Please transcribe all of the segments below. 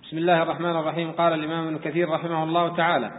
بسم الله الرحمن الرحيم. قال الإمام ابن كثير رحمه الله تعالى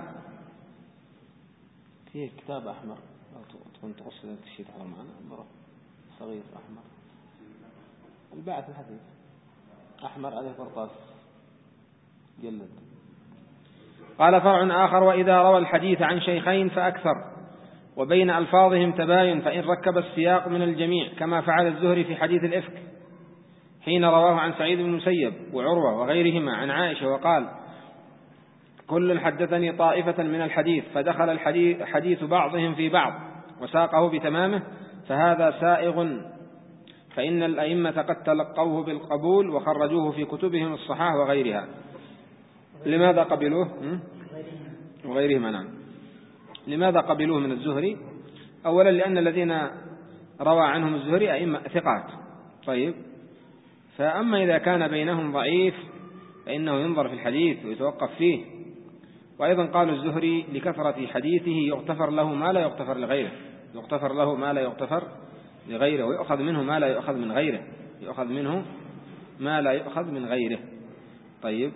فيه كتاب أحمر تكون تقصد الشيء تحضر معنا صغير أحمر الباعث الحديث أحمر عليه قرطاس جلد. قال فرع آخر: وإذا روى الحديث عن شيخين فأكثر وبين ألفاظهم تباين فإن ركب السياق من الجميع كما فعل الزهري في حديث الإفك حين رواه عن سعيد بن المسيب وعروة وغيرهما عن عائشة وقال: كل حدثني طائفة من الحديث فدخل حديث بعضهم في بعض وساقه بتمامه فهذا سائغ، فإن الأئمة قد تلقوه بالقبول وخرجوه في كتبهم الصحاح وغيرها. لماذا قبلوه؟ وغيرهما نعم. لماذا قبلوه من الزهري؟ أولا لأن الذين روى عنهم الزهري أئمة ثقات. طيب، فأما إذا كان بينهم ضعيف فإنه ينظر في الحديث ويتوقف فيه. وأيضا قالوا الزهري لكثرة حديثه يغتفر له ما لا يغتفر لغيره، يغتفر له ما لا يغتفر لغيره، ويؤخذ منه ما لا يؤخذ من غيره، يؤخذ منه ما لا يؤخذ من غيره. طيب،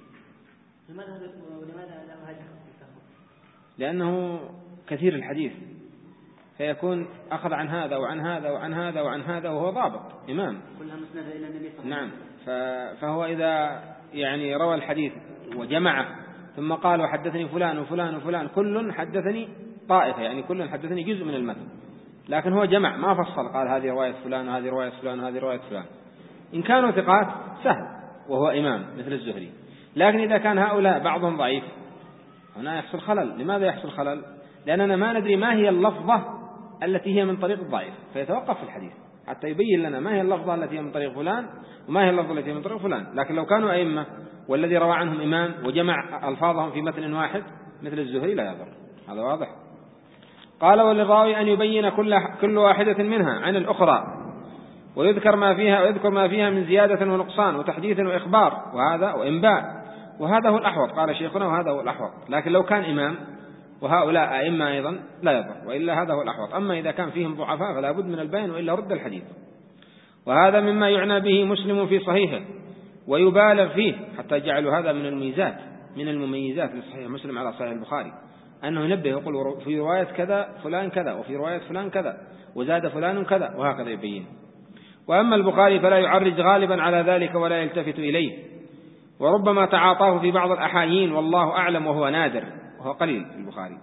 لأنه كثير الحديث فيكون أخذ عن هذا وعن هذا وعن هذا وعن هذا وهو ضابط إمام. نعم، فهو إذا يعني روى الحديث وجمعه ثم قال وحدثني فلان وفلان وفلان كل حدثني طائفة، يعني كل حدثني جزء من المتن، لكن هو جمع ما فصل قال هذه رواية فلان وهذه رواية فلان وهذه رواية فلان. إن كانوا ثقات سهل وهو إمام مثل الزهري، لكن إذا كان هؤلاء بعضهم ضعيف هنا يحصل خلل. لماذا يحصل خلل؟ لأننا ما ندري ما هي اللفظة التي هي من طريق الضعيف، فيتوقف في الحديث حتى يبين لنا ما هي اللفظة التي هي من طريق فلان وما هي اللفظة التي هي من طريق فلان. لكن لو كانوا أئمة والذي روى عنهم إمام وجمع ألفاظهم في متن واحد مثل الزهري لا يضر. هذا واضح. قال: وللراوي أن يبين كل واحدة منها عن الأخرى ويذكر ما فيها من زيادة ونقصان وتحديث وإخبار وهذا وإنباء، وهذا هو الأحوط قال شيخنا، وهذا هو الأحوط. لكن لو كان إمام وهؤلاء أئمة أيضا لا يضر، وإلا هذا هو الأحوط. أما إذا كان فيهم ضعفاء فلا بد من البيان وإلا رد الحديث. وهذا مما يعنى به مسلم في صحيحه ويبالغ فيه حتى جعلوا هذا من الميزات من المميزات لصحيح مسلم على صحيح البخاري، أنه ينبه يقول في رواية كذا فلان كذا وفي رواية فلان كذا وزاد فلان كذا وهكذا يبين. وأما البخاري فلا يعرج غالبا على ذلك ولا يلتفت إليه، وربما تعاطاه في بعض الأحايين والله أعلم وهو نادر وهو قليل في البخاري.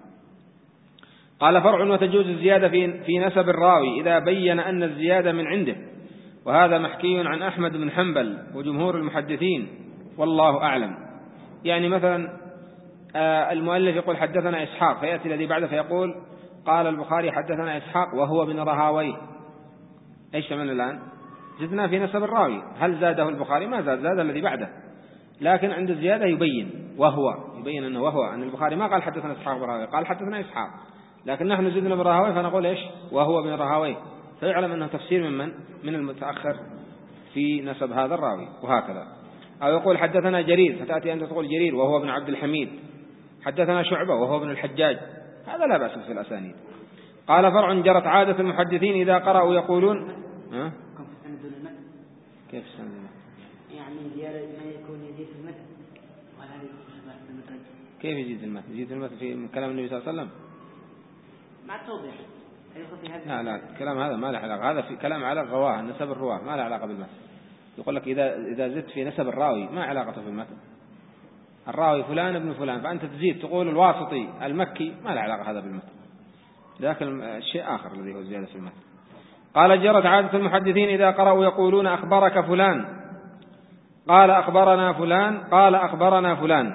قال: فرع: وتجوز الزيادة في نسب الراوي إذا بين أن الزيادة من عنده، وهذا محكي عن أحمد بن حنبل وجمهور المحدثين والله أعلم. يعني مثلا المؤلف يقول حدثنا إسحاق، فيأتي الذي بعده فيقول قال البخاري حدثنا إسحاق وهو بن راهويه. إيش من الآن؟ زدنا في نسب الراوي. هل زاده البخاري؟ ما زاد الذي بعده، لكن عند الزيادة يبين يبين أنه وهو، أن البخاري ما قال حدثنا إسحاق بن راهويه، قال حدثنا إسحاق، لكن نحن زدنا بن راهويه فنقول إيش؟ وهو بن راهويه، فيعلم أنه تفسير من المتأخر في نسب هذا الراوي. وهكذا. أو يقول حدثنا جرير، فتأتي أنت تقول جرير وهو ابن عبد الحميد، حدثنا شعبة وهو ابن الحجاج، هذا لا بأس في الأسانيد. قال: فرع: جرت عادة المحدثين إذا قرأوا يقولون كيف السند؟ يعني زيادة ما يكون يزيد في المتن ولا المتن. كيف يزيد المتن؟ يزيد المتن في كلام النبي صلى الله عليه وسلم مع التوضيح. لا كلام هذا ما له علاقة، هذا في كلام على الرواه، نسب الرواه ما له علاقة بالمتن. يقول لك إذا زدت في نسب الراوي ما علاقته في المتن، الراوي فلان ابن فلان، فأنت تزيد تقول الواسطي المكي ما له علاقة هذا بالمتن، لكن الشيء آخر الذي هو زيادة في المتن. قال: جرت عادة المحدثين إذا قرأوا يقولون أخبرك فلان، قال أخبرنا فلان، قال أخبرنا فلان،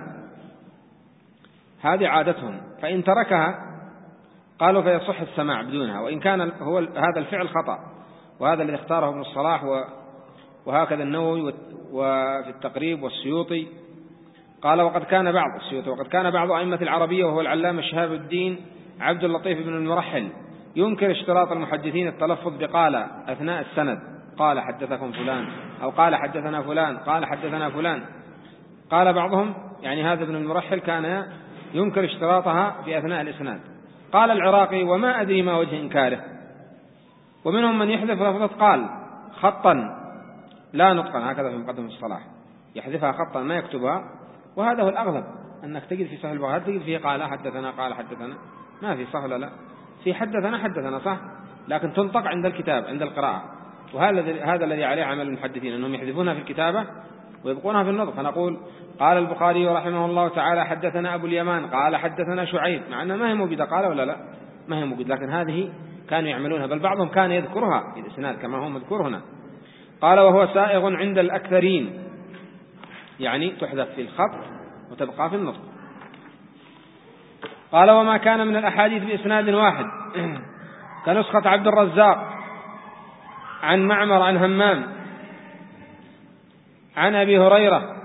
هذه عادتهم، فإن تركها قالوا فيصح السماع بدونها، وإن كان هذا الفعل خطأ، وهذا الذي اختاره ابن الصلاح وهكذا النووي وفي التقريب والسيوطي. قال: وقد كان بعض أئمة العربية وهو العلامة شهاب الدين عبد اللطيف بن المرحل ينكر اشتراط المحدثين التلفظ بقال أثناء السند، قال حدثكم فلان، أو قال حدثنا فلان، قال حدثنا فلان. قال بعضهم يعني هذا ابن المرحل كان ينكر اشتراطها في أثناء الإسناد. قال العراقي: وما أدري ما وجه إنكاره. ومنهم من يحذف لفظة قال خطا لا نطقا، هكذا في مقدمة الصلاح. يحذفها خطا ما يكتبها، وهذا هو الأغلب، أنك تجد في صحيح البخاري تجد فيه قال حدثنا قال حدثنا، ما في، صح ولا لا؟ في حدثنا صح، لكن تنطق عند الكتاب عند القراءة، وهذا الذي عليه عمل المحدثين، أنهم يحذفونها في الكتابة ويبقونها في النطق. فنقول قال البخاري رحمه الله تعالى حدثنا أبو اليمان قال حدثنا شعيب، مع أنها ما هي موجودة، قال ولا لا؟ ما هي موجودة، لكن هذه كانوا يعملونها، بل بعضهم كان يذكرها في الإسناد كما هو مذكور هنا. قال وهو سائغ عند الأكثرين، يعني تحذف في الخط وتبقى في النطق. قال وما كان من الأحاديث بإسناد واحد كنسخة عبد الرزاق عن معمر عن همام عن أبي هريرة،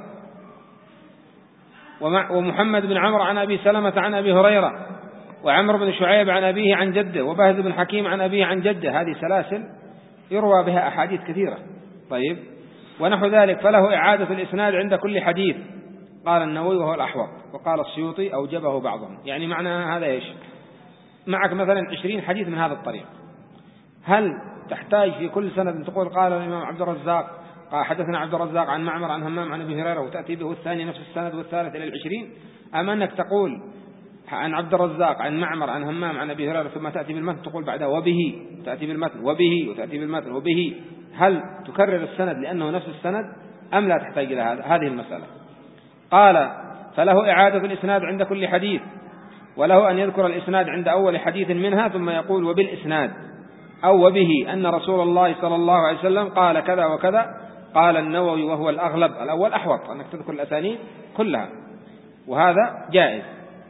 ومحمد بن عمرو عن أبي سلمة عن أبي هريرة، وعمرو بن شعيب عن أبيه عن جده، وبهز بن حكيم عن أبيه عن جده، هذه سلاسل يروى بها أحاديث كثيرة. طيب، ونحو ذلك فله إعادة الإسناد عند كل حديث، قال النووي وهو الأحوط، وقال السيوطي أوجبه بعضهم. يعني معنى هذا إيش؟ معك مثلا 20 حديث من هذا الطريق، هل تحتاج في كل سند تقول قال الإمام عبد الرزاق قال حدثنا عبد الرزاق عن معمر عن همام عن أبي هريرة وتأتي به الثاني نفس السند والثالث إلى 20، أم أنك تقول عن عبد الرزاق عن معمر عن همام عن أبي هريرة ثم تأتي بالمتن تقول بعدها وبه، تأتي بالمتن وبه، وتأتي بالمتن وبه؟ هل تكرر السند لأنه نفس السند أم لا تحتاج إلى هذه المسألة؟ قال فله إعادة الإسناد عند كل حديث، وله أن يذكر الإسناد عند أول حديث منها ثم يقول وبالإسناد أو وبه أن رسول الله صلى الله عليه وسلم قال كذا وكذا. قال النووي وهو الأغلب، الأول أحوط، أنك تذكر الأسانيد كلها، وهذا جائز،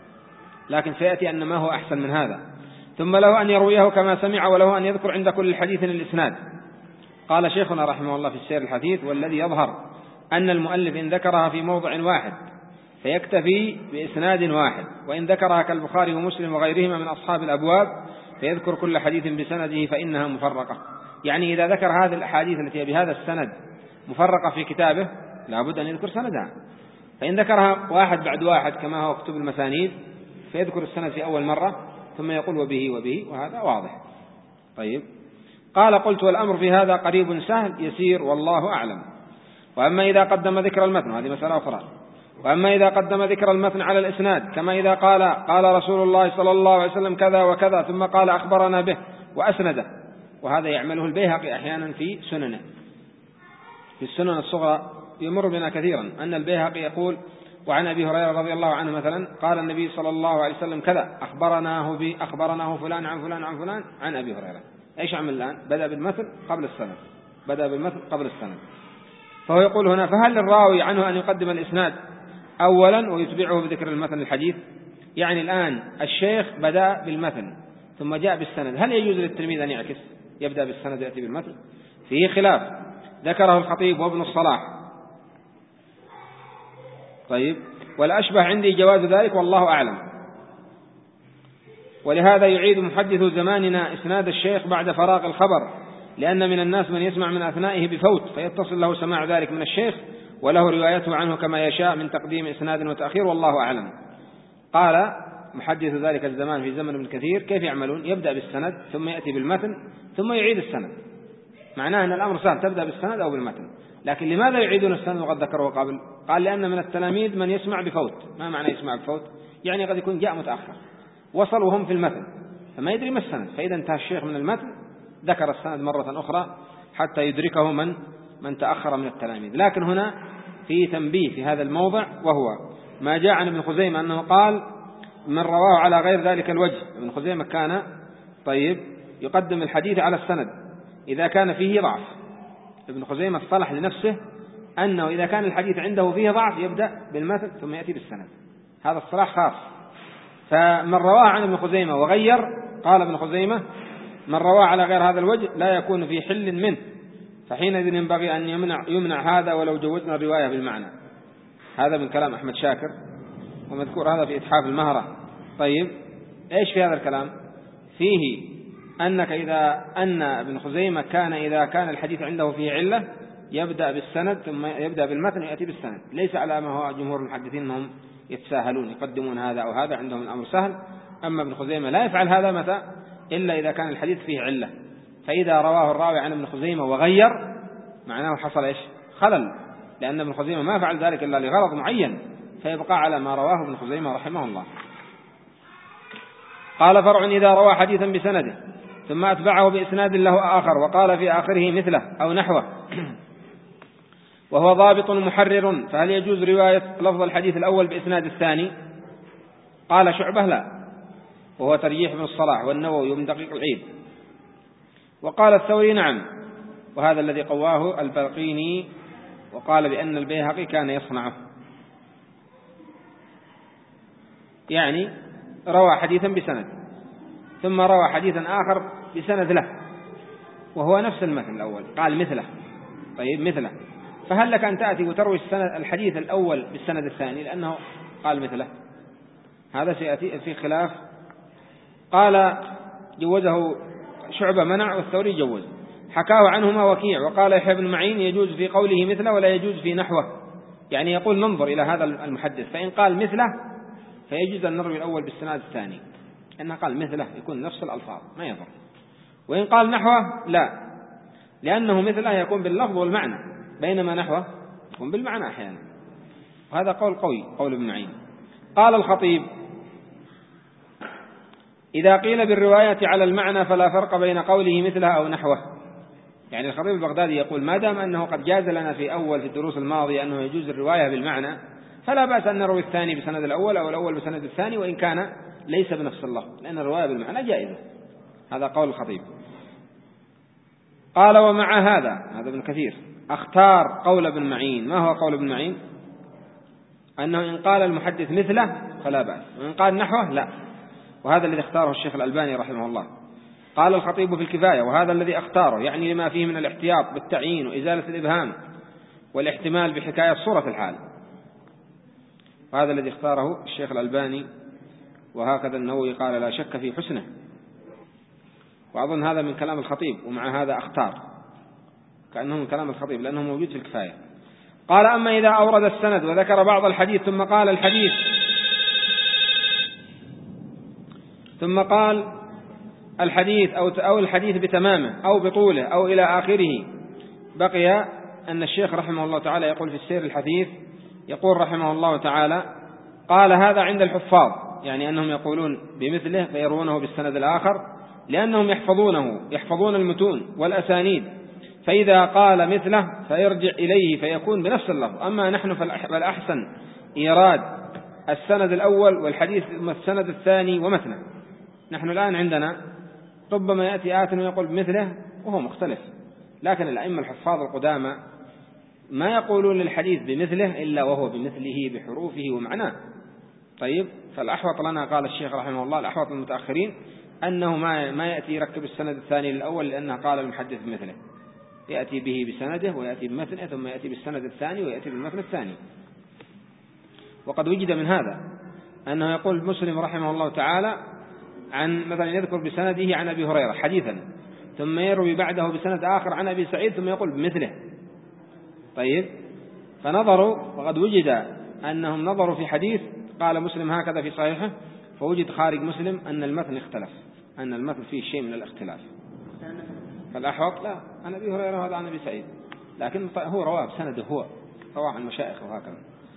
لكن سيأتي أن ما هو أحسن من هذا. ثم له أن يرويه كما سمع، وله أن يذكر عند كل حديث الإسناد. قال شيخنا رحمه الله في السير الحديث والذي يظهر أن المؤلف إن ذكرها في موضع واحد فيكتفي بإسناد واحد، وإن ذكرها كالبخاري ومسلم وغيرهما من أصحاب الأبواب فيذكر كل حديث بسنده فإنها مفرقة. يعني إذا ذكر هذه الأحاديث التي بهذا السند مفرقة في كتابه لابد أن يذكر سندها، فإن ذكرها واحد بعد واحد كما هو كتب المسانيد فيذكر السند في أول مرة ثم يقول وبه وبه، وهذا واضح. طيب، قال قلت والأمر في هذا قريب سهل يسير والله أعلم. وأما إذا قدم ذكر المتن، هذه مسألة أخرى، وأما إذا قدم ذكر المتن على الإسناد كما إذا قال رسول الله صلى الله عليه وسلم كذا وكذا ثم قال أخبرنا به وأسنده، وهذا يعمله البيهقي أحيانا في سننه، في السنن الصغرى يمر بنا كثيرا أن البيهقي يقول وعن أبي هريرة رضي الله عنه مثلا قال النبي صلى الله عليه وسلم كذا أخبرناه فلان عن فلان عن فلان عن أبي هريرة. إيش عمل الآن؟ بدأ بالمثل قبل السند، بدأ بالمثل قبل السند. فهو يقول هنا فهل للراوي عنه أن يقدم الإسناد أولا ويتبعه بذكر المثل الحديث؟ يعني الآن الشيخ بدأ بالمثل ثم جاء بالسند، هل يجوز للتلميذ أن يعكس يبدأ بالسند ويأتي بالمثل؟ فيه خلاف ذكره الخطيب وابن الصلاح. طيب، والأشبه عندي جواز ذلك والله أعلم. ولهذا يعيد محدث زماننا إسناد الشيخ بعد فراغ الخبر، لأن من الناس من يسمع من أثنائه بفوت فيتصل له سماع ذلك من الشيخ وله روايته عنه كما يشاء من تقديم إسناد وتأخير والله أعلم. قال محدث ذلك الزمان في زمن ابن كثير كيف يعملون؟ يبدأ بالسند ثم يأتي بالمتن ثم يعيد السند، معناه أن الأمر سهل، تبدأ بالسند أو بالمتن. لكن لماذا يعيدون السند وقد ذكره قبل؟ قال لأن من التلاميذ من يسمع بفوت. ما معنى يسمع بفوت؟ يعني قد يكون جاء متأخر وصل وهم في المتن فما يدري ما السند، فإذا انتهى الشيخ من المتن ذكر السند مرة أخرى حتى يدركه من تأخر من التلاميذ. لكن هنا في تنبيه في هذا الموضع، وهو ما جاء عن ابن خزيمة أنه قال من رواه على غير ذلك الوجه. ابن خزيمة كان يقدم الحديث على السند إذا كان فيه ضعف. ابن خزيمة اصطلح لنفسه أنه إذا كان الحديث عنده فيه ضعف يبدأ بالمتن ثم يأتي بالسند، هذا اصطلاح خاص. فمن رواه عن ابن خزيمة وغير، قال ابن خزيمة من رواه على غير هذا الوجه لا يكون في حل منه، فحينئذ ينبغي أن يمنع هذا ولو جوزنا الرواية بالمعنى. هذا من كلام أحمد شاكر، ومذكور هذا في إتحاف المهرة. طيب، إيش في هذا الكلام؟ فيه أنك أن ابن خزيمة كان إذا كان الحديث عنده فيه علة يبدأ بالسند ثم يبدأ بالمتن ويأتي بالسند، ليس على ما هو جمهور المحدثين أنهم يتساهلون يقدمون هذا أو هذا، عندهم الأمر سهل. أما ابن خزيمة لا يفعل هذا متى؟ إلا إذا كان الحديث فيه علة. فإذا رواه الراوي عن ابن خزيمة وغير معناه حصل إيش؟ خلل لأن ابن خزيمة ما فعل ذلك إلا لغرض معين، فيبقى على ما رواه ابن خزيمة رحمه الله. قال فرع إذا روى حديثا بسنده ثم أتبعه بإسناد له آخر وقال في آخره مثله أو نحوه وهو ضابط محرر، فهل يجوز رواية لفظ الحديث الأول بإسناد الثاني؟ قال شعبة لا، وهو ترجيح ابن الصلاح والنووي وابن دقيق العيد. وقال الثوري نعم، وهذا الذي قواه البلقيني، وقال بأن البيهقي كان يصنعه، يعني روى حديثا بسند ثم روى حديثا آخر بسند له وهو نفس المثل الأول، قال مثله. طيب مثله، فهل لك أن تأتي وتروي الحديث الأول بالسند الثاني لأنه قال مثله؟ هذا سيأتي في خلاف. قال جوزه شعبة منع والثوري جوز، حكاه عنهما وكيع، وقال يحيى بن معين يجوز في قوله مثله ولا يجوز في نحوه، يعني يقول ننظر إلى هذا المحدث، فإن قال مثله فيجوز أن نروي الأول بالسند الثاني، إنه قال مثله يكون نفس الألفاظ ما يضر، وإن قال نحوه لا، لأنه مثله يكون باللفظ والمعنى، بينما نحوه يكون بالمعنى أحيانا. وهذا قول قوي، قول ابن معين. قال الخطيب إذا قيل بالرواية على المعنى فلا فرق بين قوله مثله أو نحوه، يعني الخطيب البغدادي يقول ما دام أنه قد جاز لنا في الدروس الماضية أنه يجوز الرواية بالمعنى، فلا بأس أن نروي الثاني بسند الأول أو الأول بسند الثاني وإن كان ليس بنفس اللفظ، لأن الرواية بالمعنى جائزة. هذا قول الخطيب. قال ومع هذا ابن كثير اختار قول ابن معين. ما هو قول ابن معين؟ أنه إن قال المحدث مثله فلا بأس، وإن قال نحوه لا، وهذا الذي اختاره الشيخ الألباني رحمه الله. قال الخطيب في الكفاية وهذا الذي اختاره، يعني لما فيه من الاحتياط بالتعيين وإزالة الإبهام والاحتمال بحكاية صورة الحال، وهذا الذي اختاره الشيخ الألباني، وهكذا النووي قال لا شك في حسنه، وأظن هذا من كلام الخطيب، ومع هذا اختار كأنه من كلام الخطيب لأنه موجود في الكفاية. قال أما إذا أورد السند وذكر بعض الحديث ثم قال الحديث أو الحديث بتمامه أو بطوله أو إلى آخره، بقي أن الشيخ رحمه الله تعالى يقول في السير الحثيث، يقول رحمه الله تعالى قال هذا عند الحفاظ، يعني أنهم يقولون بمثله فيرونه بالسند الآخر لأنهم يحفظون المتون والأسانيد، فإذا قال مثله فيرجع إليه فيكون بنفس اللفظ. أما نحن فالأحسن إيراد السند الأول والحديث السند الثاني ومثله. نحن الآن عندنا ربما يأتي آت ويقول بمثله وهو مختلف، لكن الأئمة الحفاظ القدامى ما يقولون للحديث بمثله إلا وهو بمثله بحروفه ومعناه. طيب، فالأحوط لنا قال الشيخ رحمه الله، الأحوط المتأخرين أنه ما يأتي يركب السند الثاني للأول، لأنه قال المحدث بمثله، يأتي به بسنده ويأتي بمثله ثم يأتي بالسند الثاني ويأتي بالمثل الثاني. وقد وجد من هذا أنه يقول مسلم رحمه الله تعالى عن مثلا يذكر بسنده عن أبي هريرة حديثا ثم يروي بعده بسند آخر عن أبي سعيد ثم يقول بمثله. طيب، فنظروا وقد وجد أنهم نظروا في حديث قال مسلم هكذا في صحيحه، فوجد خارج مسلم أن المتن اختلف، أن المتن فيه شيء من الاختلاف. فالأحوط لا، عن أبي هريرة هذا عن أبي سعيد، لكن هو رواه بسنده، هو رواه عن مشايخه وهكذا.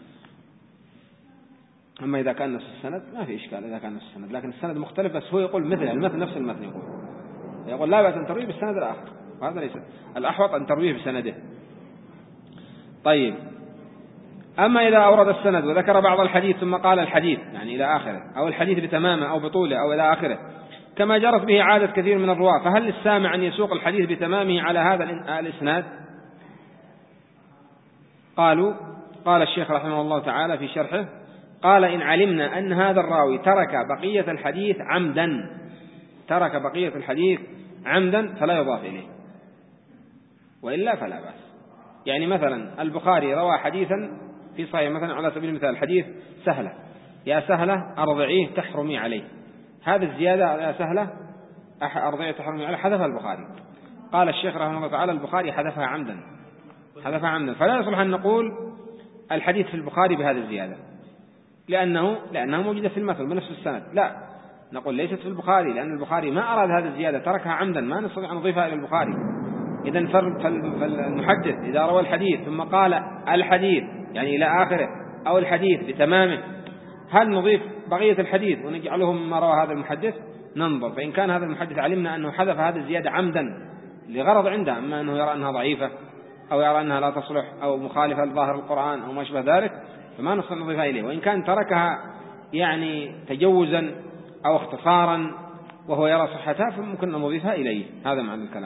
أما إذا كان نفس السند ما في إشكال، إذا كان نفس السند، لكن السند مختلف، بس هو يقول مثل المتن نفس المتن، يقول لا بأس أن ترويه بالسند الآخر، وهذا ليس الأحوط أن ترويه بسنده. طيب، أما إذا أورد السند وذكر بعض الحديث ثم قال الحديث يعني إلى آخره، أو الحديث بتمامه أو بطوله أو إلى آخره كما جرت به عادة كثير من الرواة، فهل للسامع أن يسوق الحديث بتمامه على هذا الإسناد؟ قال الشيخ رحمه الله تعالى في شرحه، قال إن علمنا أن هذا الراوي ترك بقية الحديث عمدا فلا يضاف إليه، وإلا فلا بأس. يعني مثلا البخاري روى حديثا في صحيح، مثلا على سبيل المثال حديث سهلة، يا سهلة أرضعيه تحرمي عليه، هذه الزيادة يا سهلة أرضعيه تحرمي عليه حذفها البخاري. قال الشيخ رحمه الله تعالى البخاري حذفها عمدا، فلا يصلح أن نقول الحديث في البخاري بهذه الزيادة لأنها موجودة في المثل بنفس السند، لا، نقول ليست في البخاري، لأن البخاري ما أراد هذه الزيادة، تركها عمدا، ما نستطيع أن نضيفها إلى البخاري، إذن فالمحدث إذا روى الحديث ثم قال الحديث يعني إلى آخره أو الحديث بتمامه، هل نضيف بقية الحديث ونجعله مما روى هذا المحدث؟ ننظر، فإن كان هذا المحدث علمنا أنه حذف هذه الزيادة عمدا لغرض عنده، أما أنه يرى أنها ضعيفة أو يرى أنها لا تصلح أو مخالفة لظاهر القرآن أو ما شابه ذلك، فما نستطيع نضيفها إليه. وإن كان تركها يعني تجوزا أو اختصارا وهو يرى صحتها فممكن نضيفها إليه. هذا معنى الكلام.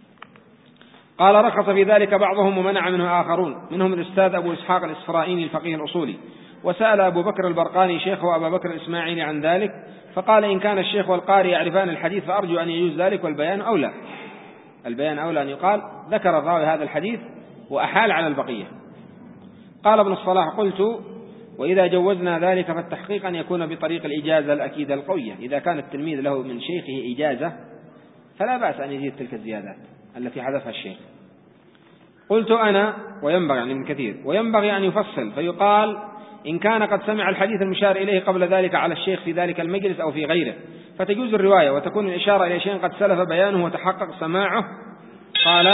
قال رخص في ذلك بعضهم ومنع منه آخرون، منهم الأستاذ أبو إسحاق الإسفرائيني الفقيه الأصولي، وسأل أبو بكر البرقاني شيخه أبا بكر الإسماعيلي عن ذلك فقال إن كان الشيخ والقارئ يعرفان الحديث فأرجو أن يجوز ذلك، والبيان أولى. البيان أولى أن يقال ذكر الراوي هذا الحديث وأحال على البقية. قال ابن الصلاح قلت وإذا جوزنا ذلك فالتحقيق أن يكون بطريق الإجازة الأكيدة القوية، إذا كان التلميذ له من شيخه إجازة فلا بأس أن يزيد تلك الزيادات التي حذفها الشيخ. قلت أنا وينبغي يعني من كثير وينبغي أن يفصل فيقال إن كان قد سمع الحديث المشار إليه قبل ذلك على الشيخ في ذلك المجلس أو في غيره فتجوز الرواية وتكون الإشارة إلى شيء قد سلف بيانه وتحقق سماعه، قال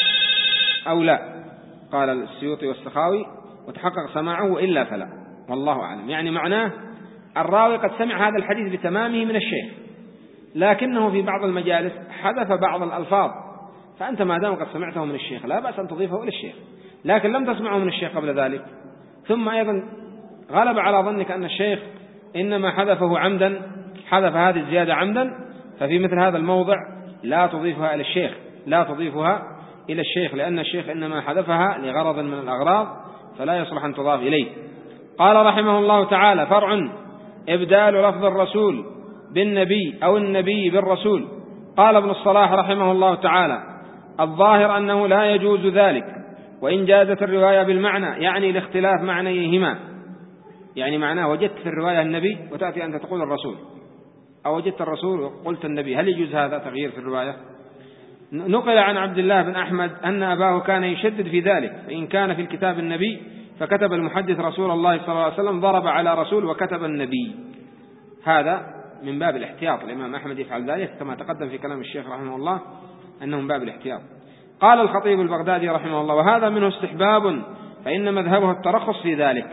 أو لا، قال السيوطي والسخاوي وتحقق سماعه وإلا فلا، والله أعلم. يعني معناه الراوي قد سمع هذا الحديث بتمامه من الشيخ لكنه في بعض المجالس حذف بعض الألفاظ، فأنت ما دام قد سمعته من الشيخ لا بأس أن تضيفه إلى الشيخ، لكن لم تسمعه من الشيخ قبل ذلك ثم أيضا غلب على ظنك أن الشيخ إنما حذفه عمدا، حذف هذه الزيادة عمدا، ففي مثل هذا الموضع لا تضيفها إلى الشيخ، لا تضيفها إلى الشيخ، لأن الشيخ إنما حذفها لغرض من الأغراض فلا يصلح أن تضاف إليه. قال رحمه الله تعالى: فرع إبدال لفظ الرسول بالنبي أو النبي بالرسول. قال ابن الصلاح رحمه الله تعالى: الظاهر أنه لا يجوز ذلك وإن جازت الرواية بالمعنى، يعني لاختلاف معنيهما، يعني معناه وجدت في الرواية النبي وتأتي أنت تقول الرسول، أو وجدت الرسول وقلت النبي، هل يجوز هذا تغيير في الرواية؟ نقل عن عبد الله بن أحمد أن أباه كان يشدد في ذلك، فإن كان في الكتاب النبي فكتب المحدث رسول الله صلى الله عليه وسلم ضرب على رسول وكتب النبي. هذا من باب الاحتياط، الإمام أحمد يفعل ذلك كما تقدم في كلام الشيخ رحمه الله أنه من باب الاحتياط. قال الخطيب البغدادي رحمه الله: وهذا منه استحباب فإن مذهبه الترخص في ذلك.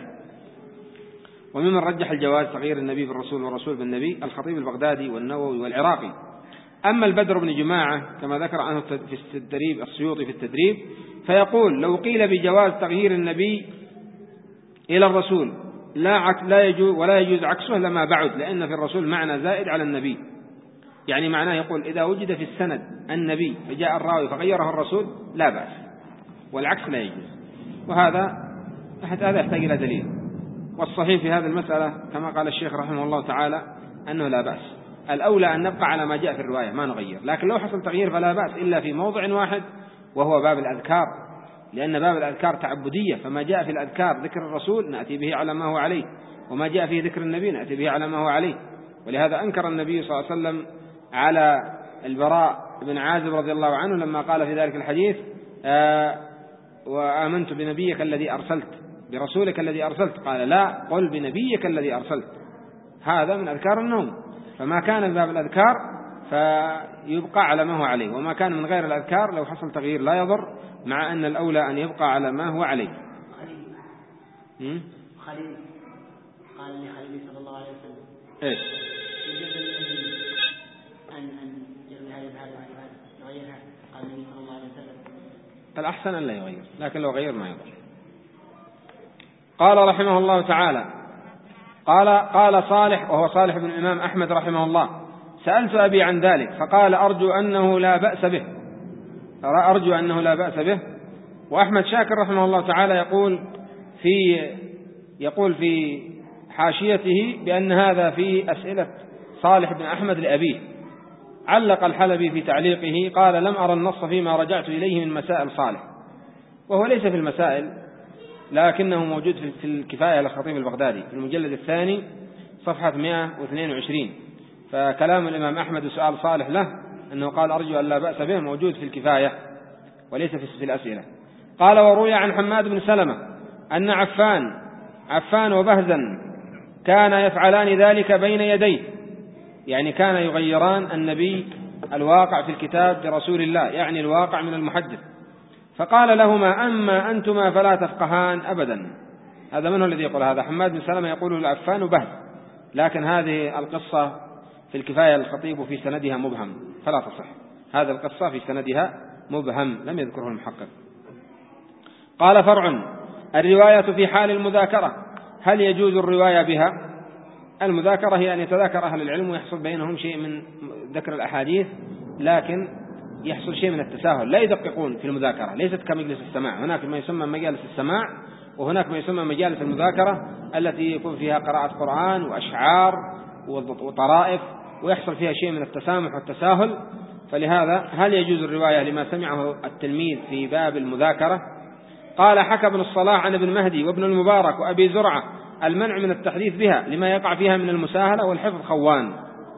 وممن رجح الجواز تغيير النبي بالرسول والرسول بالنبي الخطيب البغدادي والنووي والعراقي. أما البدر بن جماعة كما ذكر عنه في التدريب السيوطي في التدريب فيقول: لو قيل بجواز تغيير النبي إلى الرسول لا يجوز ولا يجوز عكسه لما بعد، لأن في الرسول معنى زائد على النبي، يعني معناه يقول إذا وجد في السند النبي فجاء الراوي فغيره الرسول لا بأس، والعكس لا يجوز. وهذا يحتاج إلى دليل، والصحيح في هذه المسألة كما قال الشيخ رحمه الله تعالى أنه لا بأس، الأولى أن نبقى على ما جاء في الرواية ما نغير، لكن لو حصل تغيير فلا بأس إلا في موضع واحد وهو باب الأذكار، لأن باب الأذكار تعبدية، فما جاء في الأذكار ذكر الرسول نأتي به على ما هو عليه، وما جاء فيه ذكر النبي نأتي به على ما هو عليه. ولهذا أنكر النبي صلى الله عليه وسلم على البراء بن عازب رضي الله عنه لما قال في ذلك الحديث: وآمنت بنبيك الذي أرسلت برسولك الذي أرسلت، قال: لا، قل بنبيك الذي أرسلت. هذا من أذكار النوم، فما كان من باب الأذكار فيبقى على ما هو عليه، وما كان من غير الأذكار لو حصل تغيير لا يضر، مع أن الأولى أن يبقى على ما هو عليه. خليل قال لخليل صلى الله عليه وسلم: إيش؟ يغيرها. قال النبي صلى الله عليه وسلم: الأحسن أن لا يغير، لكن لو غير ما يضر. قال رحمه الله تعالى: قال صالح وهو صالح بن الإمام أحمد رحمه الله: سألت أبي عن ذلك فقال: أرجو أنه لا بأس به. وأحمد شاكر رحمه الله تعالى يقول في حاشيته بأن هذا في أسئلة صالح بن أحمد لأبيه. علق الحلبي في تعليقه قال: لم أرى النص فيما رجعت إليه من مسائل صالح، وهو ليس في المسائل لكنه موجود في الكفاية للخطيب البغدادي في المجلد الثاني صفحة 122. فكلام الإمام أحمد وسؤال صالح له أنه قال: أرجو أن لا بأس به موجود في الكفاية وليس في الأسئلة. قال: وروي عن حماد بن سلمة أن عفان وبهزا كان يفعلان ذلك بين يديه، يعني كان يغيران النبي الواقع في الكتاب برسول الله، يعني الواقع من المحدث. فقال لهما: أما أنتما فلا تفقهان أبدا. هذا من هو الذي يقول هذا؟ حماد بن سلمة يقول العفان بهز، لكن هذه القصة في الكفاية الخطيب في سندها مبهم فلا تصح. هذا القصة في سندها مبهم لم يذكره المحقق. قال: فرع: الرواية في حال المذاكرة، هل يجوز الرواية بها؟ المذاكرة هي أن يتذاكر أهل العلم ويحصل بينهم شيء من ذكر الأحاديث، لكن يحصل شيء من التساهل، لا يدققون في المذاكرة، ليست كمجلس السماع. هناك ما يسمى مجالس السماع، وهناك ما يسمى مجالس المذاكرة التي يكون فيها قراءة قرآن وأشعار وطرائف، ويحصل فيها شيء من التسامح والتساهل. فلهذا هل يجوز الرواية لما سمعه التلميذ في باب المذاكرة؟ قال: حكى ابن الصلاح عن ابن مهدي وابن المبارك وأبي زرعة المنع من التحديث بها لما يقع فيها من المساهلة والحفظ خوان.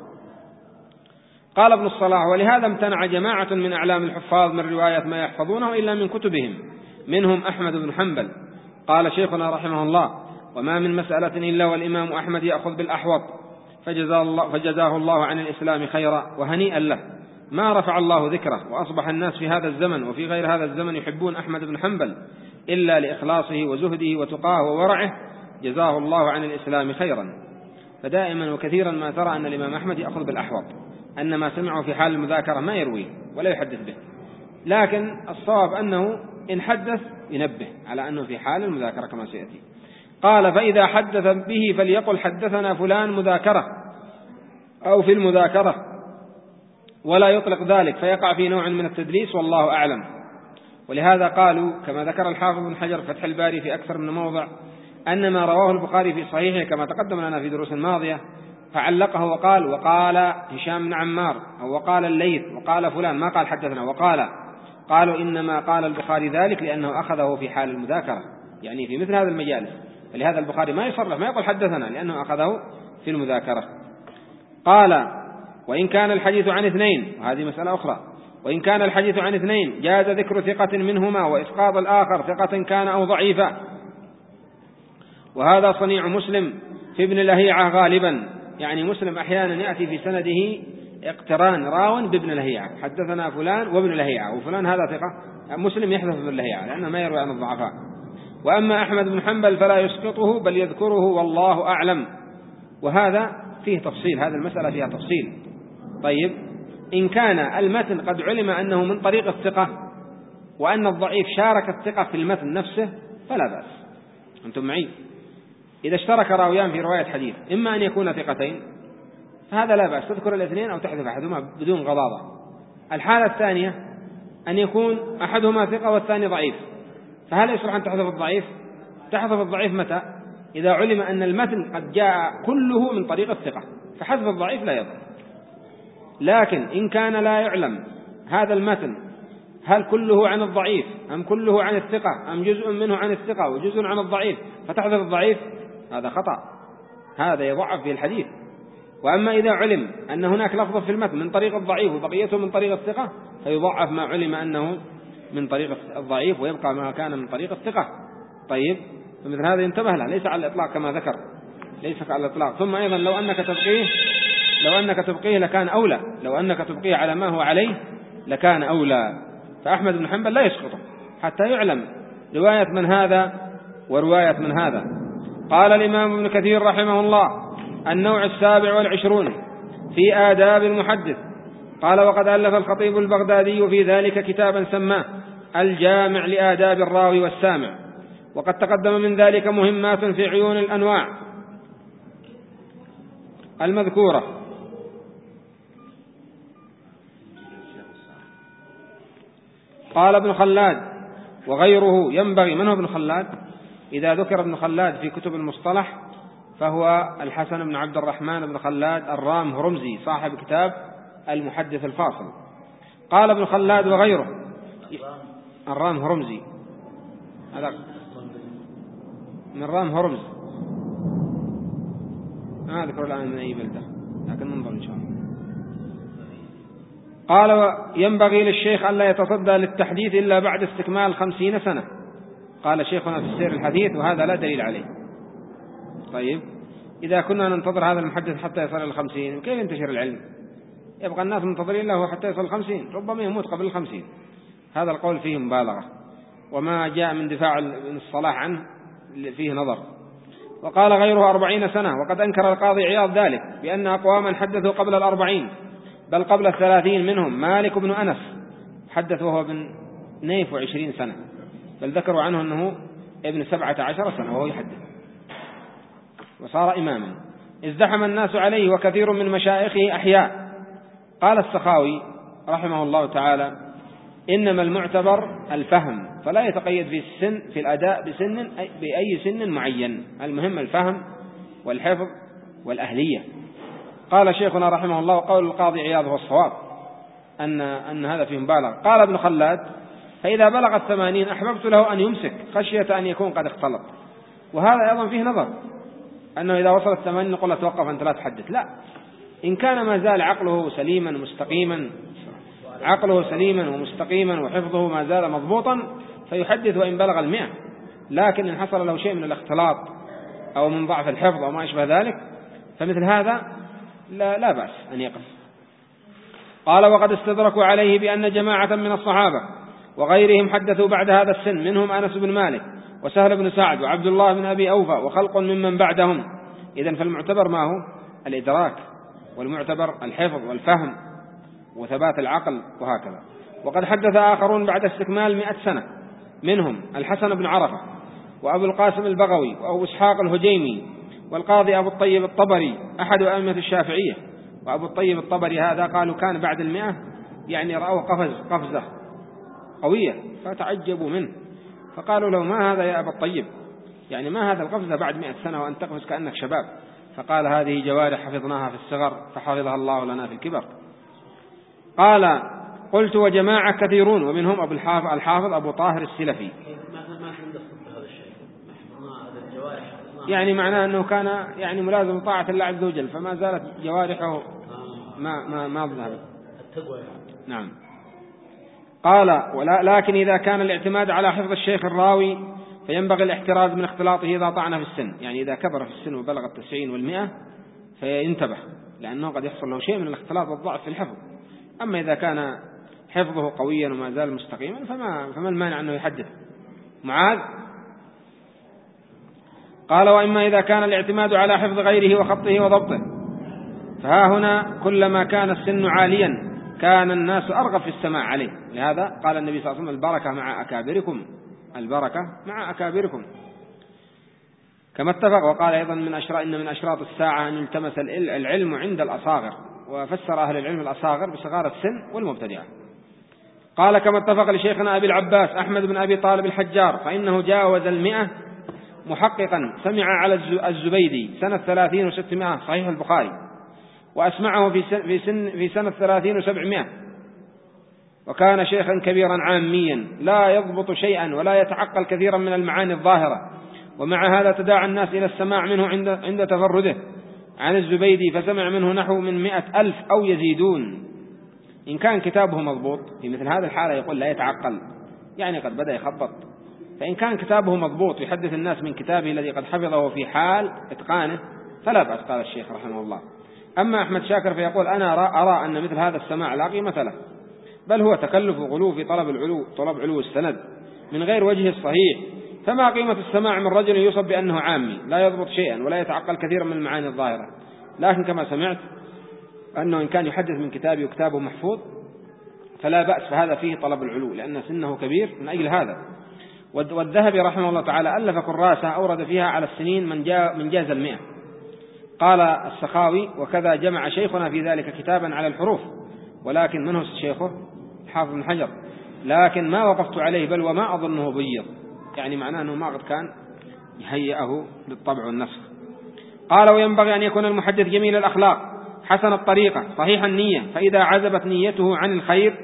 قال ابن الصلاح: ولهذا امتنع جماعة من أعلام الحفاظ من رواية ما يحفظونه إلا من كتبهم، منهم أحمد بن حنبل. قال شيخنا رحمه الله: وما من مسألة إلا والإمام أحمد يأخذ بالأحوط، فجزاه الله عن الإسلام خيرا وهنيئا له، ما رفع الله ذكره، وأصبح الناس في هذا الزمن وفي غير هذا الزمن يحبون أحمد بن حنبل إلا لإخلاصه وزهده وتقاه وورعه، جزاه الله عن الإسلام خيرا. فدائما وكثيرا ما ترى أن الإمام أحمد يأخذ بالأحوط، أن ما سمعه في حال المذاكرة ما يرويه ولا يحدث به، لكن الصواب أنه إن حدث ينبه على أنه في حال المذاكرة كما سيأتي. قال: فإذا حدث به فليقل حدثنا فلان مذاكرة أو في المذاكرة، ولا يطلق ذلك فيقع في نوع من التدليس، والله أعلم. ولهذا قالوا كما ذكر الحافظ بن حجر فتح الباري في أكثر من موضع أن ما رواه البخاري في صحيحه كما تقدم لنا في دروس ماضية فعلقه وقال هشام بن عمار أو وقال الليث وقال فلان، ما قال حدثنا قالوا إنما قال البخاري ذلك لأنه أخذه في حال المذاكرة، يعني في مثل هذا المجالس. فلهذا البخاري ما يصرح ما يقول حدثنا لأنه أخذه في المذاكرة. قال: وإن كان الحديث عن اثنين، وهذه مسألة أخرى، وإن كان الحديث عن اثنين جاز ذكر ثقة منهما وإسقاط الآخر ثقة كان أو ضعيفا، وهذا صنيع مسلم في ابن لهيعة غالبا. يعني مسلم أحيانا يأتي في سنده اقتران راو بابن لهيعة، حدثنا فلان وابن لهيعة، وفلان هذا ثقة، مسلم يحذف ابن لهيعة لأنه ما يروي عن الضعفاء. وأما أحمد بن حنبل فلا يسقطه بل يذكره والله أعلم. وهذا فيه تفصيل، هذه المسألة فيها تفصيل. طيب، إن كان المتن قد علم أنه من طريق الثقة وأن الضعيف شارك الثقة في المتن نفسه فلا بأس. أنتم معي؟ إذا اشترك راويان في رواية حديث إما أن يكون ثقتين فهذا لا بأس، تذكر الاثنين أو تحذف أحدهما بدون غضاضة. الحالة الثانية أن يكون أحدهما ثقة والثاني ضعيف، فهل يصلح أن تحذف الضعيف؟ تحذف الضعيف متى؟ إذا علم أن المتن قد جاء كله من طريق الثقة، فحذف الضعيف لا يضر. لكن إن كان لا يعلم هذا المتن هل كله عن الضعيف أم كله عن الثقة أم جزء منه عن الثقة وجزء عن الضعيف فتحذف الضعيف، هذا خطأ، هذا يضعف في الحديث. وأما إذا علم أن هناك لفظة في المتن من طريق الضعيف وبقيته من طريق الثقة فيضعف ما علم أنه من طريق الضعيف ويبقى ما كان من طريق الثقة. طيب، فمثل هذا ينتبه له، ليس على الإطلاق كما ذكر، ليس على الإطلاق. ثم أيضا لو أنك تبقيه لكان أولى، لو أنك تبقيه على ما هو عليه لكان أولى. فأحمد بن حنبل لا يسقطه حتى يعلم رواية من هذا ورواية من هذا. قال الإمام ابن كثير رحمه الله: النوع 27 في آداب المحدث. قال: وقد ألف الخطيب البغدادي في ذلك كتابا سماه الجامع لآداب الراوي والسامع، وقد تقدم من ذلك مهمات في عيون الأنواع المذكورة. قال ابن خلاد وغيره ينبغي. من هو ابن خلاد؟ إذا ذكر ابن خلاد في كتب المصطلح فهو الحسن بن عبد الرحمن بن خلاد الرام هرمزي صاحب كتاب المحدث الفاصل. قال ابن خلاد وغيره، الرام هرمزي هذا من رام هرمز، ما أذكر الآن من أي بلدة لكن ننظر إن شاء الله. قال: ينبغي للشيخ ألا يتصدى للتحديث إلا بعد استكمال 50 سنة. قال شيخنا في السير الحديث وهذا لا دليل عليه. طيب، إذا كنا ننتظر هذا المحدث حتى يصل إلى 50 كيف ينتشر العلم؟ يبقى الناس منتظرين له حتى يصل 50، ربما يموت قبل 50. هذا القول فيه مبالغة، وما جاء من دفاع ابن الصلاح عنه فيه نظر. وقال غيره 40 سنة، وقد أنكر القاضي عياض ذلك بأن أقواما حدثوا قبل 40 بل قبل 30، منهم مالك بن أنس حدث وهو ابن 22 سنة، بل ذكروا عنه أنه ابن 17 سنة وهو يحدث، وصار إماما. ازدحم الناس عليه وكثير من مشايخه أحياء. قال السخاوي رحمه الله تعالى: إنما المعتبر الفهم، فلا يتقيد في الأداء بأي سن معين، المهم الفهم والحفظ والأهلية. قال شيخنا رحمه الله: قول القاضي عياض هو الصواب، أن هذا فيه مبالغة. قال ابن خلاد: فإذا بلغ 80 أحببت له أن يمسك خشية أن يكون قد اختلط. وهذا أيضا فيه نظر، أنه إذا وصل 80 نقول له توقف أنت لا تحدث، لا، إن كان ما زال عقله سليما ومستقيما وحفظه ما زال مضبوطا فيحدث وإن بلغ 100. لكن إن حصل له شيء من الاختلاط أو من ضعف الحفظ أو ما أشبه ذلك فمثل هذا لا بأس أن يقف. قال: وقد استدركوا عليه بأن جماعة من الصحابة وغيرهم حدثوا بعد هذا السن، منهم أنس بن مالك وسهل بن سعد وعبد الله بن أبي أوفى وخلق ممن بعدهم. إذن فالمعتبر ما هو؟ الإدراك، والمعتبر الحفظ والفهم وثبات العقل وهكذا. وقد حدث آخرون بعد استكمال 100 سنة، منهم الحسن بن عرفة وأبو القاسم البغوي وأبو إسحاق الهجيمي والقاضي أبو الطيب الطبري أحد أئمة الشافعية. وأبو الطيب الطبري هذا قالوا كان بعد 100 يعني رأوه قفزة قوية فتعجبوا منه، فقالوا له: ما هذا يا أبا الطيب؟ يعني ما هذا القفزة بعد 100 سنة وأن تقفز كأنك شباب؟ فقال: هذه جوارح حفظناها في الصغر فحفظها الله لنا في الكبر. قال: قلت: وجماعة كثيرون، ومنهم الحافظ أبو طاهر السلفي. يعني معناه أنه كان يعني ملازم طاعة الله عز وجل، فما زالت جوارحه ما ذهبت. نعم. قال: لكن إذا كان الاعتماد على حفظ الشيخ الراوي فينبغي الاحتراز من اختلاطه إذا طعن في السن، يعني إذا كبر في السن وبلغ 90 و100 فينتبه، لأنه قد يحصل له شيء من الاختلاط والضعف في الحفظ. أما إذا كان حفظه قويا وما زال مستقيما فما المانع أنه يحدث. معاذ. قال: وإما إذا كان الاعتماد على حفظ غيره وخطه وضبطه، فها هنا كلما كان السن عاليا كان الناس أرغب في السماع عليه. لهذا قال النبي صلى الله عليه وسلم: البركة مع أكابركم. كما اتفق. وقال أيضا: إن من أشراط الساعة أن يلتمس العلم عند الأصاغر، وفسر أهل العلم الأصاغر بصغار السن والمبتدعة. قال: كما اتفق لشيخنا أبي العباس أحمد بن أبي طالب الحجار، فإنه جاوز 100 محققا، سمع على الزبيدي سنة 30 و600 صحيح البخاري، وأسمعه في سنة 30 و700، وكان شيخا كبيرا عاميا لا يضبط شيئا ولا يتعقل كثيرا من المعاني الظاهرة، ومع هذا تداعى الناس إلى السماع منه عند تفرده عن الزبيدي، فسمع منه نحو من 100,000 أو يزيدون. إن كان كتابه مضبوط في مثل هذا الحالة يقول لا يتعقل، يعني قد بدأ يخبط. فإن كان كتابه مضبوط يحدث الناس من كتابه الذي قد حفظه في حال إتقانه فلا بأس، قال الشيخ رحمه الله. أما أحمد شاكر فيقول: أنا أرى أن مثل هذا السماع لا قيمة له، بل هو تكلف وغلو في طلب علو السند من غير وجه الصحيح. فما قيمة السماع من رجل يوصف بأنه عامي لا يضبط شيئا ولا يتعقل كثيرا من المعاني الظاهرة؟ لكن كما سمعت أنه إن كان يحدث من كتابه وكتابه محفوظ فلا بأس، فهذا فيه طلب العلو لأن سنه كبير من أجل هذا. والذهبي رحمه الله تعالى ألف كراسة أورد فيها على السنين من جاز 100. قال السخاوي: وكذا جمع شيخنا في ذلك كتابا على الحروف، ولكن من هو شيخه؟ حافظ بن حجر، لكن ما وقفت عليه بل وما أظنه بيض، يعني معناه أنه ما قد كان يهيئه للطبع والنسخ. قال: وينبغي أن يكون المحدث جميل الأخلاق حسن الطريقة صحيح النية، فإذا عزبت نيته عن الخير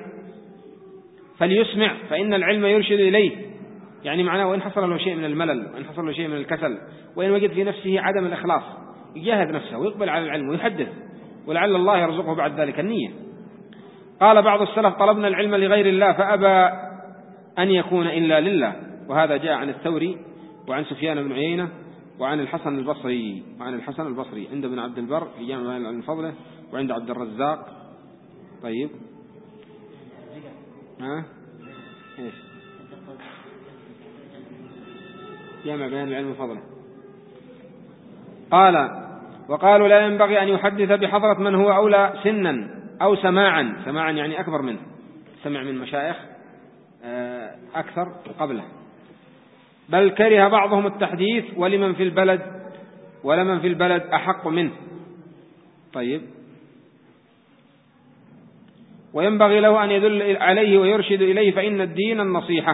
فليسمع، فإن العلم يرشد إليه. يعني معناه وإن حصل له شيء من الملل، وإن حصل له شيء من الكسل، وإن وجد في نفسه عدم الإخلاص، يجاهد نفسه ويقبل على العلم ويحدث، ولعل الله يرزقه بعد ذلك النية. قال بعض السلف: طلبنا العلم لغير الله فأبى أن يكون إلا لله. وهذا جاء عن الثوري وعن سفيان بن عيينة وعن الحسن البصري عند ابن عبد البر في جامع بيان فضله، وعند عبد الرزاق طيب إيش جمع بين العلم وفضله. قال وقالوا لا ينبغي أن يحدث بحضرة من هو أولى سنا أو سماعا يعني أكبر منه، سمع من مشايخ أكثر قبله، بل كره بعضهم التحديث ولمن في البلد أحق منه. طيب وينبغي له أن يدل عليه ويرشد إليه فإن الدين النصيحة.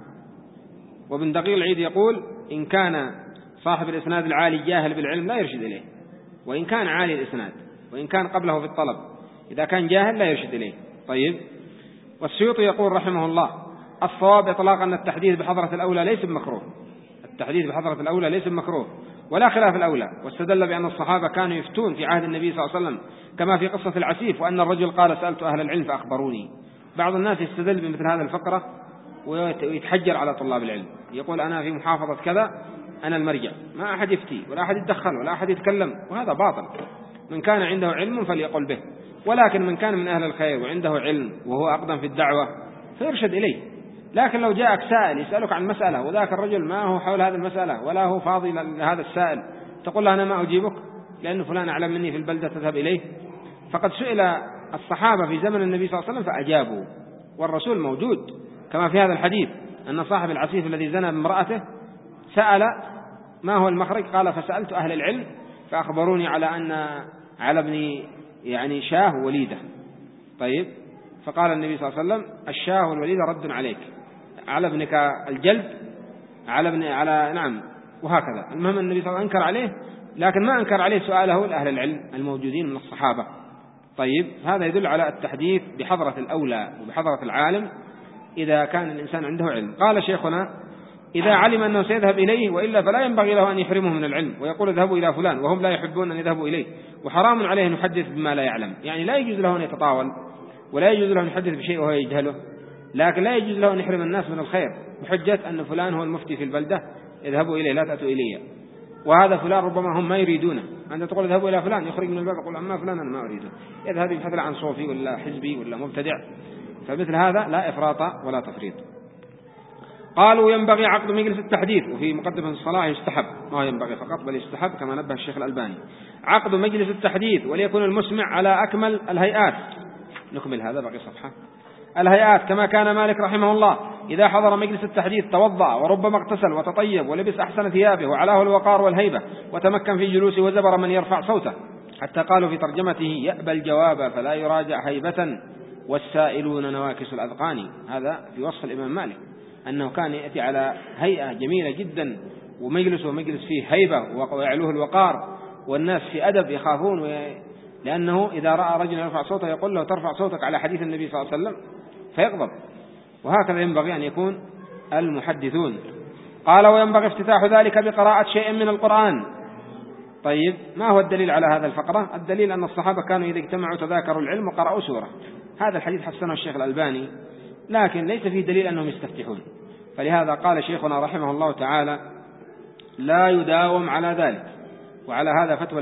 وابن دقيق العيد يقول إن كان صاحب الإسناد العالي جاهل بالعلم لا يرشد إليه، وإن كان عالي الإسناد وإن كان قبله في الطلب إذا كان جاهل لا يرشد إليه. طيب والسيوطي يقول رحمه الله الصواب إطلاقا أن التحديث بحضرة الأولى ليس بمكروه، التحديث بحضرة الأولى ليس بمكروه ولا خلاف الأولى، واستدل بأن الصحابة كانوا يفتون في عهد النبي صلى الله عليه وسلم كما في قصة العسيف، وأن الرجل قال سألت أهل العلم فأخبروني. بعض الناس يستدل بمثل هذا الفقرة ويتحجر على طلاب العلم، يقول أنا في محافظة كذا أنا المرجع، ما أحد يفتي ولا أحد يتدخل ولا أحد يتكلم، وهذا باطل. من كان عنده علم فليقل به، ولكن من كان من أهل الخير وعنده علم وهو أقدم في الدعوة فيرشد إليه. لكن لو جاءك سائل يسألك عن مسألة وذاك الرجل ما هو حول هذه المسألة ولا هو فاضي لهذا السائل، تقول له أنا ما أجيبك لأن فلان أعلم مني في البلدة تذهب إليه. فقد سئل الصحابة في زمن النبي صلى الله عليه وسلم فأجابوا، والرسول موجود كما في هذا الحديث أن صاحب العسيف الذي زنى بامرأته سأل ما هو المخرج، قال فسألت أهل العلم فأخبروني على ابني يعني شاه وليدة. طيب فقال النبي صلى الله عليه وسلم الشاه والوليدة رد عليك، على ابنك الجلد على نعم وهكذا. المهم النبي صلى الله عليه وسلم أنكر عليه، لكن ما أنكر عليه سؤاله لأهل العلم الموجودين من الصحابة. طيب هذا يدل على التحديث بحضرة الأولى وبحضرة العالم إذا كان الإنسان عنده علم. قال شيخنا إذا علم أنه سيذهب إليه وإلا فلا ينبغي له أن يحرمه من العلم ويقول اذهبوا إلى فلان وهم لا يحبون أن يذهبوا إليه، وحرام عليه أن يحدث بما لا يعلم. يعني لا يجوز له أن يتطاول ولا يجوز له أن يحدث بشيء وهو يجهله، لكن لا يجوز له أن يحرم الناس من الخير بحجة أن فلان هو المفتي في البلدة اذهبوا إليه لا تأتوا إليه، وهذا فلان ربما هم ما يريدونه. أنت تقول اذهبوا إلى فلان يخرج من الباب يقول أما فلان أنا ما أريده، يذهب يبحث عن صوفي ولا حزبي ولا مبتدع، فمثل هذا لا إفراط ولا تفريط. قالوا ينبغي عقد مجلس التحديث، وفي مقدمة الصلاة يستحب، ما ينبغي فقط بل يستحب كما نبه الشيخ الألباني عقد مجلس التحديث وليكن المسمع على أكمل الهيئات. نكمل هذا بقي صفحة. الهيئات كما كان مالك رحمه الله إذا حضر مجلس التحديث توضأ وربما اغتسل وتطيب ولبس أحسن ثيابه وعلاه الوقار والهيبة وتمكن في جلوسه وزبر من يرفع صوته، حتى قالوا في ترجمته يأبى الجواب فلا يراجع هيبة والسائلون نواكس الأذقان. هذا في وصف الإمام مالك أنه كان يأتي على هيئة جميلة جدا ومجلس فيه هيبة ويعلوه الوقار والناس في أدب يخافون، لأنه إذا رأى رجل يرفع صوته يقول له ترفع صوتك على حديث النبي صلى الله عليه وسلم فيغضب. وهكذا ينبغي أن يكون المحدثون. قال وينبغي افتتاح ذلك بقراءة شيء من القرآن. طيب ما هو الدليل على هذا الفقرة؟ الدليل أن الصحابة كانوا إذا اجتمعوا تذاكروا العلم وقرأوا سورة. هذا الحديث حسنه الشيخ الألباني، لكن ليس فيه دليل أنهم يستفتحون، فلهذا قال شيخنا رحمه الله تعالى لا يداوم على ذلك. وعلى هذا فتوى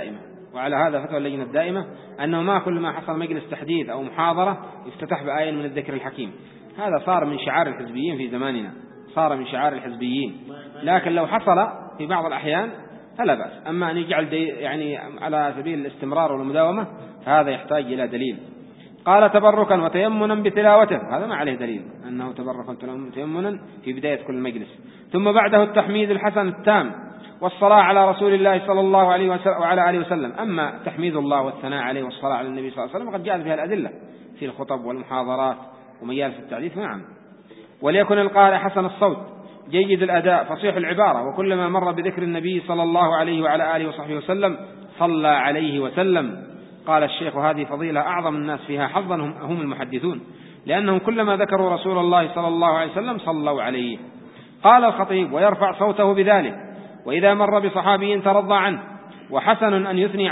اللجنة الدائمة أنه ما كل ما حصل مجلس تحديث أو محاضرة يفتتح بآية من الذكر الحكيم. هذا صار من شعار الحزبيين في زماننا، صار من شعار الحزبيين، لكن لو حصل في بعض الأحيان فلا بأس. أما أن يجعل يعني على سبيل الاستمرار والمداومة فهذا يحتاج إلى دليل. قال تبركا وتيمنا بتلاوته، هذا ما عليه دليل أنه تبركا وتيمنا في بداية كل مجلس. ثم بعده التحميد الحسن التام والصلاة على رسول الله صلى الله عليه وعلى آله وسلم. أما تحميد الله والثناء عليه والصلاة على النبي صلى الله عليه وسلم قد جاءت فيها الأدلة في الخطب والمحاضرات ومجالس التحديث. نعم. وليكن القارئ حسن الصوت جيد الأداء فصيح العبارة، وكلما مر بذكر النبي صلى الله عليه وعلى آله وصحبه وسلم صلى عليه وسلم. قال الشيخ هذه فضيلة أعظم الناس فيها حظا هم المحدثون، لأنهم كلما ذكروا رسول الله صلى الله عليه وسلم صلوا عليه. قال الخطيب ويرفع صوته بذلك وإذا مر بصحابي ترضى عنه. وحسن أن يثني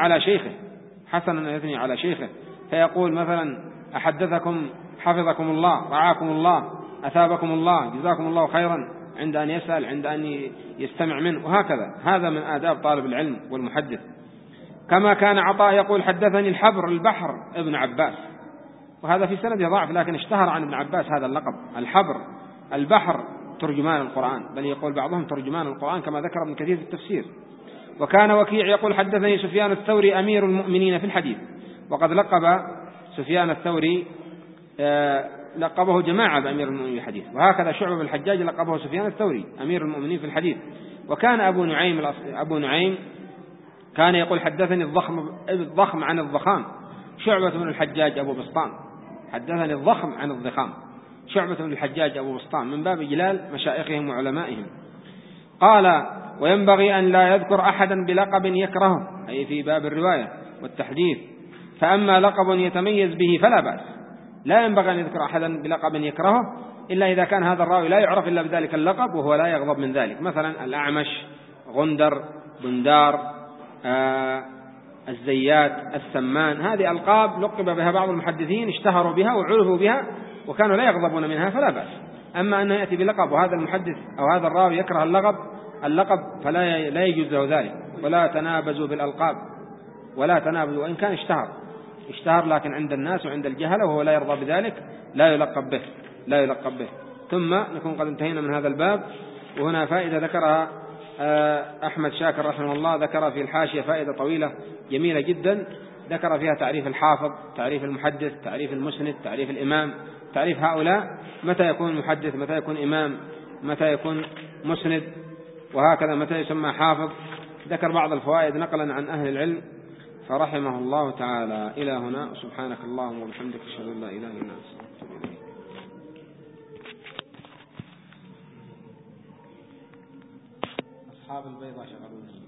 على شيخه فيقول مثلا أحدثكم حفظكم الله رعاكم الله أثابكم الله جزاكم الله خيرا، عند أن يسأل عند أن يستمع منه، وهكذا. هذا من آداب طالب العلم والمحدث. كما كان عطاء يقول حدثني الحبر البحر ابن عباس، وهذا في سنده ضعف، لكن اشتهر عن ابن عباس هذا اللقب الحبر البحر ترجمان القرآن، بل يقول بعضهم ترجمان القرآن كما ذكر ابن كثير في التفسير. وكان وكيع يقول حدثني سفيان الثوري أمير المؤمنين في الحديث، وقد لقب سفيان الثوري لقبه جماعة بأمير المؤمنين في الحديث، وهكذا شعبة بن الحجاج لقبه سفيان الثوري أمير المؤمنين في الحديث. وكان أبو نعيم كان يقول حدثني الضخم عن الضخام شعبة بن الحجاج أبو بسطام، حدثني الضخم عن الضخام شعبة بن الحجاج أبو بسطام، من باب جلال مشايخهم وعلمائهم. قال وينبغي أن لا يذكر أحدا بلقب يكرهه، أي في باب الرواية والتحديث، فأما لقب يتميز به فلا بأس. لا ينبغي أن يذكر أحدا بلقب يكرهه إلا إذا كان هذا الراوي لا يعرف إلا بذلك اللقب وهو لا يغضب من ذلك، مثلا الأعمش، غندر، بندار، الزيات، السمان، هذه ألقاب لقب بها بعض المحدثين اشتهروا بها وعرفوا بها وكانوا لا يغضبون منها فلا بأس. أما أن يأتي بلقب وهذا المحدث أو هذا الراوي يكره اللقب فلا يجوز له ذلك. ولا تنابزوا بالألقاب، ولا تنابزوا، وإن كان اشتهر لكن عند الناس وعند الجهلة وهو لا يرضى بذلك لا يلقب به. ثم نكون قد انتهينا من هذا الباب. وهنا فائدة ذكرها أحمد شاكر رحمه الله، ذكر في الحاشية فائدة طويلة جميلة جدا، ذكر فيها تعريف الحافظ، تعريف المحدث، تعريف المسند، تعريف الإمام، تعريف هؤلاء، متى يكون محدث، متى يكون إمام، متى يكون مسند، وهكذا متى يسمى حافظ. ذكر بعض الفوائد نقلا عن أهل العلم فرحمه الله تعالى. إلى هنا، سبحانك اللهم وبحمدك أشهد أن لا إله إلا أنت. أصحاب البيضة شغلوني.